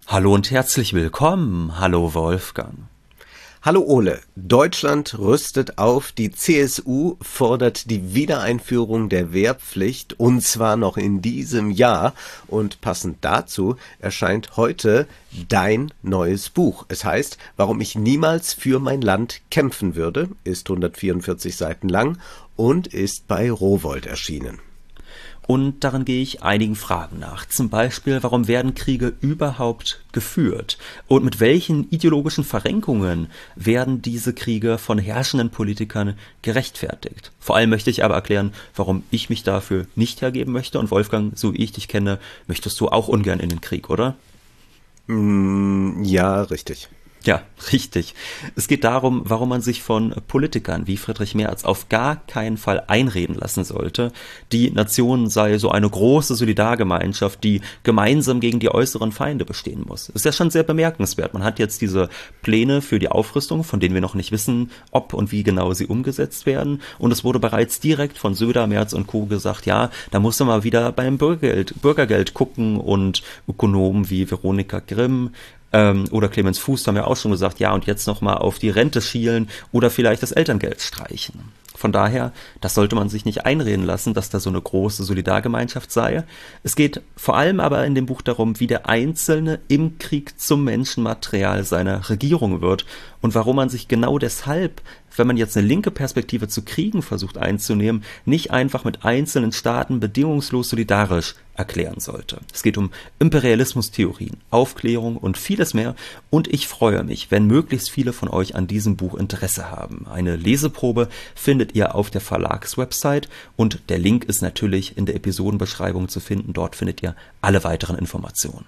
Hallo und herzlich willkommen. Hallo Wolfgang. Hallo Ole, Deutschland rüstet auf, die CSU fordert die Wiedereinführung der Wehrpflicht und zwar noch in diesem Jahr und passend dazu erscheint heute dein neues Buch. Es heißt, warum ich niemals für mein Land kämpfen würde, ist 144 Seiten lang und ist bei Rowohlt erschienen. Und darin gehe ich einigen Fragen nach. Zum Beispiel, warum werden Kriege überhaupt geführt? Und mit welchen ideologischen Verrenkungen werden diese Kriege von herrschenden Politikern gerechtfertigt? Vor allem möchte ich aber erklären, warum ich mich dafür nicht hergeben möchte. Und Wolfgang, so wie ich dich kenne, möchtest du auch ungern in den Krieg, oder? Ja, richtig. Ja, richtig. Es geht darum, warum man sich von Politikern wie Friedrich Merz auf gar keinen Fall einreden lassen sollte, die Nation sei so eine große Solidargemeinschaft, die gemeinsam gegen die äußeren Feinde bestehen muss. Ist ja schon sehr bemerkenswert. Man hat jetzt diese Pläne für die Aufrüstung, von denen wir noch nicht wissen, ob und wie genau sie umgesetzt werden. Und es wurde bereits direkt von Söder, Merz und Co. gesagt, ja, da muss man mal wieder beim Bürgergeld gucken, und Ökonomen wie Veronika Grimm oder Clemens Fuß haben ja auch schon gesagt, ja, und jetzt nochmal auf die Rente schielen oder vielleicht das Elterngeld streichen. Von daher, das sollte man sich nicht einreden lassen, dass da so eine große Solidargemeinschaft sei. Es geht vor allem aber in dem Buch darum, wie der Einzelne im Krieg zum Menschenmaterial seiner Regierung wird und warum man sich genau deshalb, wenn man jetzt eine linke Perspektive zu Kriegen versucht einzunehmen, nicht einfach mit einzelnen Staaten bedingungslos solidarisch erklären sollte. Es geht um Imperialismustheorien, Aufklärung und vieles mehr, und ich freue mich, wenn möglichst viele von euch an diesem Buch Interesse haben. Eine Leseprobe findet ihr auf der Verlagswebsite und der Link ist natürlich in der Episodenbeschreibung zu finden. Dort findet ihr alle weiteren Informationen.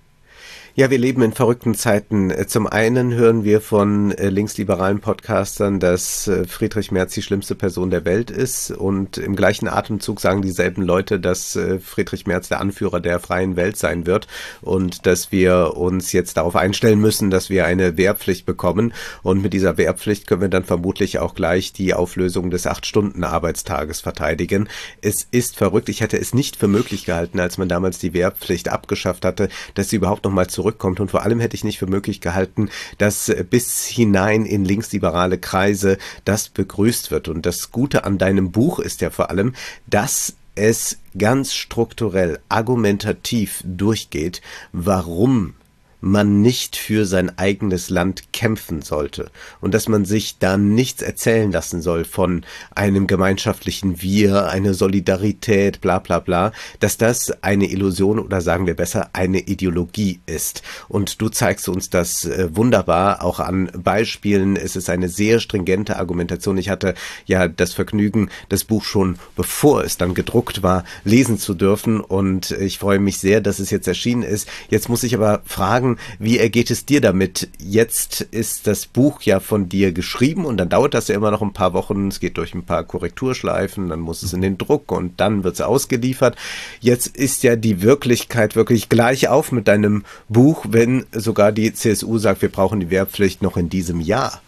Ja, wir leben in verrückten Zeiten. Zum einen hören wir von linksliberalen Podcastern, dass Friedrich Merz die schlimmste Person der Welt ist, und im gleichen Atemzug sagen dieselben Leute, dass Friedrich Merz der Anführer der freien Welt sein wird und dass wir uns jetzt darauf einstellen müssen, dass wir eine Wehrpflicht bekommen, und mit dieser Wehrpflicht können wir dann vermutlich auch gleich die Auflösung des 8-Stunden-Arbeitstages verteidigen. Es ist verrückt. Ich hätte es nicht für möglich gehalten, als man damals die Wehrpflicht abgeschafft hatte, dass sie überhaupt noch mal zurückkommt, und vor allem hätte ich nicht für möglich gehalten, dass bis hinein in linksliberale Kreise das begrüßt wird. Und das Gute an deinem Buch ist ja vor allem, dass es ganz strukturell, argumentativ durchgeht, warum man nicht für sein eigenes Land kämpfen sollte und dass man sich da nichts erzählen lassen soll von einem gemeinschaftlichen Wir, eine Solidarität, bla bla bla, dass das eine Illusion oder sagen wir besser eine Ideologie ist. Und du zeigst uns das wunderbar, auch an Beispielen. Es ist eine sehr stringente Argumentation. Ich hatte ja das Vergnügen, das Buch schon bevor es dann gedruckt war, lesen zu dürfen, und ich freue mich sehr, dass es jetzt erschienen ist. Jetzt muss ich aber fragen, wie ergeht es dir damit? Jetzt ist das Buch ja von dir geschrieben und dann dauert das ja immer noch ein paar Wochen. Es geht durch ein paar Korrekturschleifen, dann muss es in den Druck und dann wird es ausgeliefert. Jetzt ist ja die Wirklichkeit wirklich gleich auf mit deinem Buch, wenn sogar die CSU sagt, wir brauchen die Wehrpflicht noch in diesem Jahr.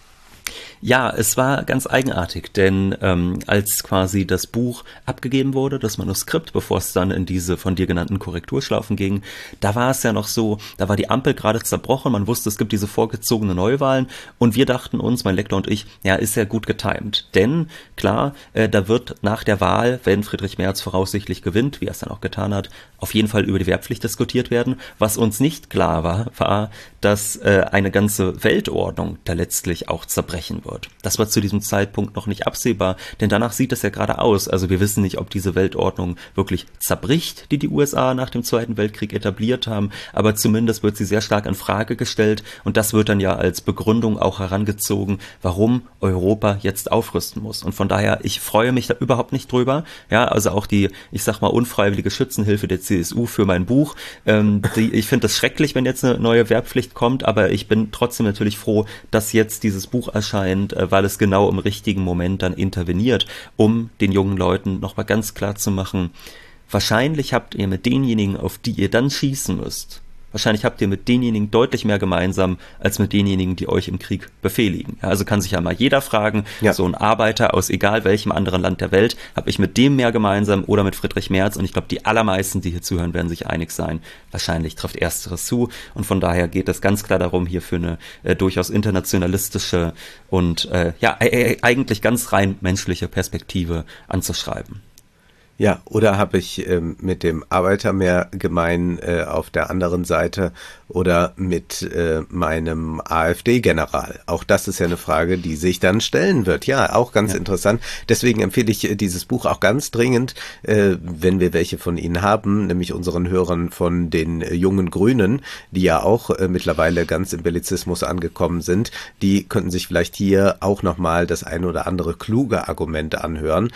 Ja, es war ganz eigenartig, denn als quasi das Buch abgegeben wurde, das Manuskript, bevor es dann in diese von dir genannten Korrekturschlaufen ging, da war es ja noch so, da war die Ampel gerade zerbrochen, man wusste, es gibt diese vorgezogene Neuwahlen, und wir dachten uns, mein Lektor und ich, ja, ist ja gut getimt, denn klar, da wird nach der Wahl, wenn Friedrich Merz voraussichtlich gewinnt, wie er es dann auch getan hat, auf jeden Fall über die Wehrpflicht diskutiert werden. Was uns nicht klar war, dass eine ganze Weltordnung da letztlich auch zerbrechen wird. Das war zu diesem Zeitpunkt noch nicht absehbar, denn danach sieht es ja gerade aus. Also wir wissen nicht, ob diese Weltordnung wirklich zerbricht, die USA nach dem Zweiten Weltkrieg etabliert haben, aber zumindest wird sie sehr stark in Frage gestellt, und das wird dann ja als Begründung auch herangezogen, warum Europa jetzt aufrüsten muss. Und von daher, ich freue mich da überhaupt nicht drüber. Ja, also auch die, ich sag mal, unfreiwillige Schützenhilfe der CSU für mein Buch. Ich finde das schrecklich, wenn jetzt eine neue Wehrpflicht kommt, aber ich bin trotzdem natürlich froh, dass jetzt dieses Buch erscheint, weil es genau im richtigen Moment dann interveniert, um den jungen Leuten nochmal ganz klar zu machen, wahrscheinlich habt ihr mit denjenigen, auf die ihr dann schießen müsst, Wahrscheinlich habt ihr mit denjenigen deutlich mehr gemeinsam, als mit denjenigen, die euch im Krieg befehligen. Ja, also kann sich ja mal jeder fragen, so ein Arbeiter aus egal welchem anderen Land der Welt, habe ich mit dem mehr gemeinsam oder mit Friedrich Merz? Und ich glaube, die allermeisten, die hier zuhören, werden sich einig sein. Wahrscheinlich trifft Ersteres zu. Und von daher geht es ganz klar darum, hier für eine durchaus internationalistische und eigentlich ganz rein menschliche Perspektive anzuschreiben. Ja, oder habe ich mit dem Arbeiter mehr gemein auf der anderen Seite oder mit meinem AfD-General? Auch das ist ja eine Frage, die sich dann stellen wird. Ja, auch ganz interessant. Deswegen empfehle ich dieses Buch auch ganz dringend, wenn wir welche von Ihnen haben, nämlich unseren Hörern von den jungen Grünen, die ja auch mittlerweile ganz im Bellizismus angekommen sind. Die könnten sich vielleicht hier auch nochmal das ein oder andere kluge Argument anhören,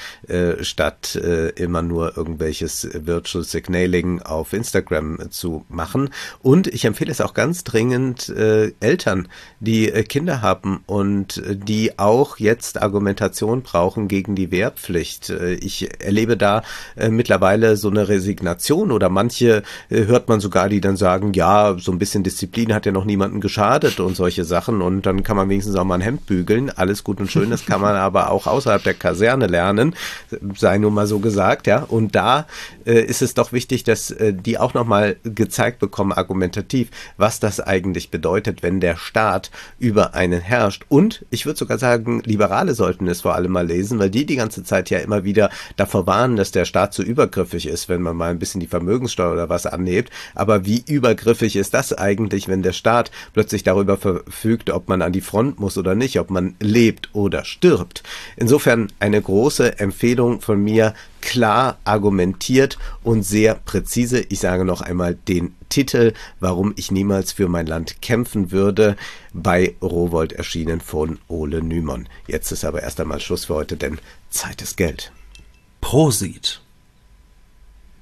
statt immer nur irgendwelches Virtual Signaling auf Instagram zu machen. Und ich empfehle es auch ganz dringend Eltern, die Kinder haben und die auch jetzt Argumentation brauchen gegen die Wehrpflicht. Ich erlebe da mittlerweile so eine Resignation oder manche hört man sogar, die dann sagen, ja, so ein bisschen Disziplin hat ja noch niemandem geschadet und solche Sachen und dann kann man wenigstens auch mal ein Hemd bügeln. Alles gut und schön, das kann man aber auch außerhalb der Kaserne lernen, sei nur mal so gesagt, ja. Und da ist es doch wichtig, dass die auch nochmal gezeigt bekommen, argumentativ, was das eigentlich bedeutet, wenn der Staat über einen herrscht. Und ich würde sogar sagen, Liberale sollten es vor allem mal lesen, weil die ganze Zeit ja immer wieder davor warnen, dass der Staat zu übergriffig ist, wenn man mal ein bisschen die Vermögenssteuer oder was anhebt. Aber wie übergriffig ist das eigentlich, wenn der Staat plötzlich darüber verfügt, ob man an die Front muss oder nicht, ob man lebt oder stirbt? Insofern eine große Empfehlung von mir, klar argumentiert und sehr präzise. Ich sage noch einmal den Titel, warum ich niemals für mein Land kämpfen würde, bei Rowohlt erschienen von Ole Nymon. Jetzt ist aber erst einmal Schluss für heute, denn Zeit ist Geld. Prosit!